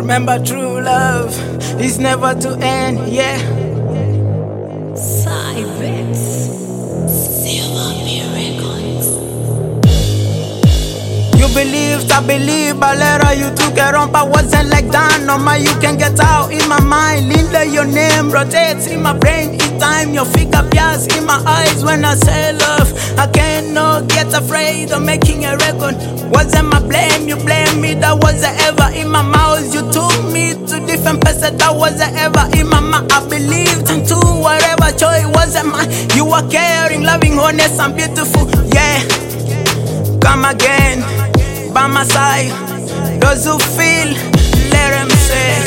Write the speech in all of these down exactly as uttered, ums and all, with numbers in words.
Remember, true love is never to end, yeah. Cyrus, Silver Records. You believed, I believe, but later you took it wrong. But wasn't like that, no man, you can get out in my mind. Linda, your name rotates in my brain each time your figure appears in my eyes when I say love. I cannot get afraid of making a record. Wasn't my blame, you blame me, that wasn't ever in my mouth. You took me to different places, that wasn't ever in my mouth. I believed into whatever choice wasn't mine. You were caring, loving, honest, and beautiful, yeah. Come again, by my side. Those who feel, let them say.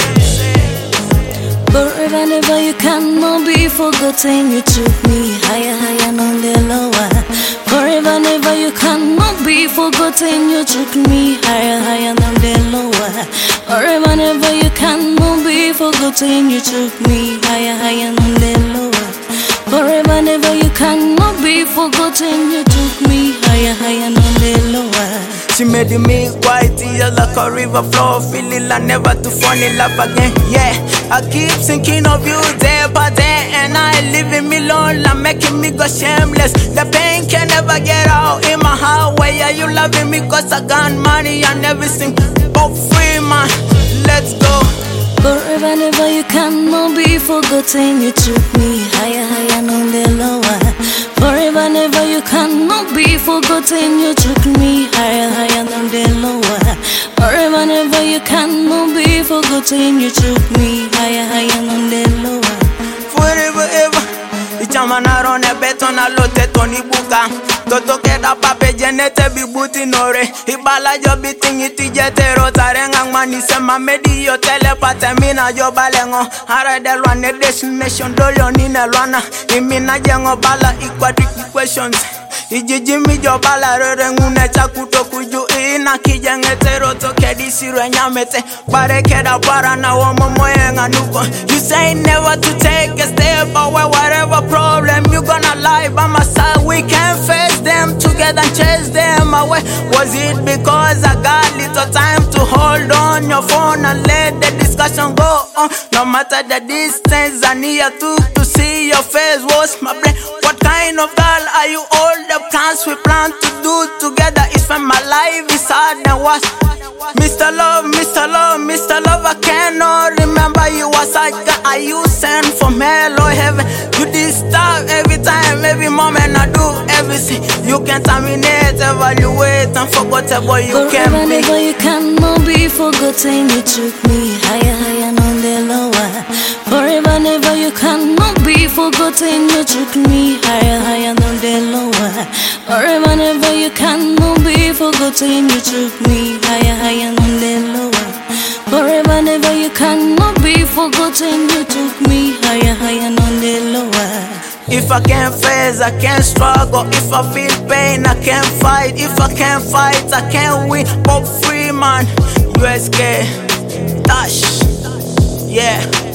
Forever, never, you cannot be forgotten. You took me higher, higher, on the lower. Forever, never, you cannot be forgotten. You took me higher, higher, on the lower. Forever, never, you cannot be forgotten. You took me higher, higher, on the lower. Forever, never, you cannot be forgotten. You took me higher, higher, on the lower. She made me quiet, tears like a river flow. Feeling like never to fall in love again, yeah. I keep thinking of you day by day, and I leaving me lonely, making me go shameless. The pain can never get out in my heart. Why are you loving me? Cause I got money and everything. But free man, let's go. Forever, never, you cannot be forgotten. You took me higher, higher, on the lower. Forever, never, you cannot be forgotten. You took me higher, higher, on the lower. Forever, never, you cannot be forgotten. You took me higher, higher, on the lower. Forever, ever. Ichamana rone betona lote toni buka. Toto keda pape jenete bibuti nore. Ibala jo biting iti jete rotare ngangmani sema medi yo telepate mina jo balengo. Hara de lwane destination dolyo nine lwana. Imina jengo bala equatric equations. Ijiji mi jo bala rere ngune chakuto kuju. Ina kijengete roto kedi siro nyamete. Bare keda para na wamo moye nganuko. You say never to take a step away. Whatever problem you gonna lie by my side. We can face them together and chase them away. Was it because I got little time to hold on your phone and let the discussion go on? No matter the distance, I need to to see your face. What's my brain? What kind of girl are you? All the plans we plan to do together is when my life is hard and worse. Mister Love, Mister Love, Mister Love, I cannot remember you was like are you sent from hell or heaven? You disturb every time, every moment I do everything. You can terminate, evaluate, and forget what you Forever, can be. never, you cannot be forgotten. You took me higher, higher, on the lower. Forever, never, you cannot be forgotten. You took me higher, higher, on the lower. Forever, never, you cannot be forgotten. You took me higher, higher, on the lower. Forever, never, you cannot be forgotten. You took me higher, higher, on the lower. If I can't face, I can't struggle. If I feel pain, I can't fight. If I can't fight, I can't win. Pop free man, U S K, Dash, yeah.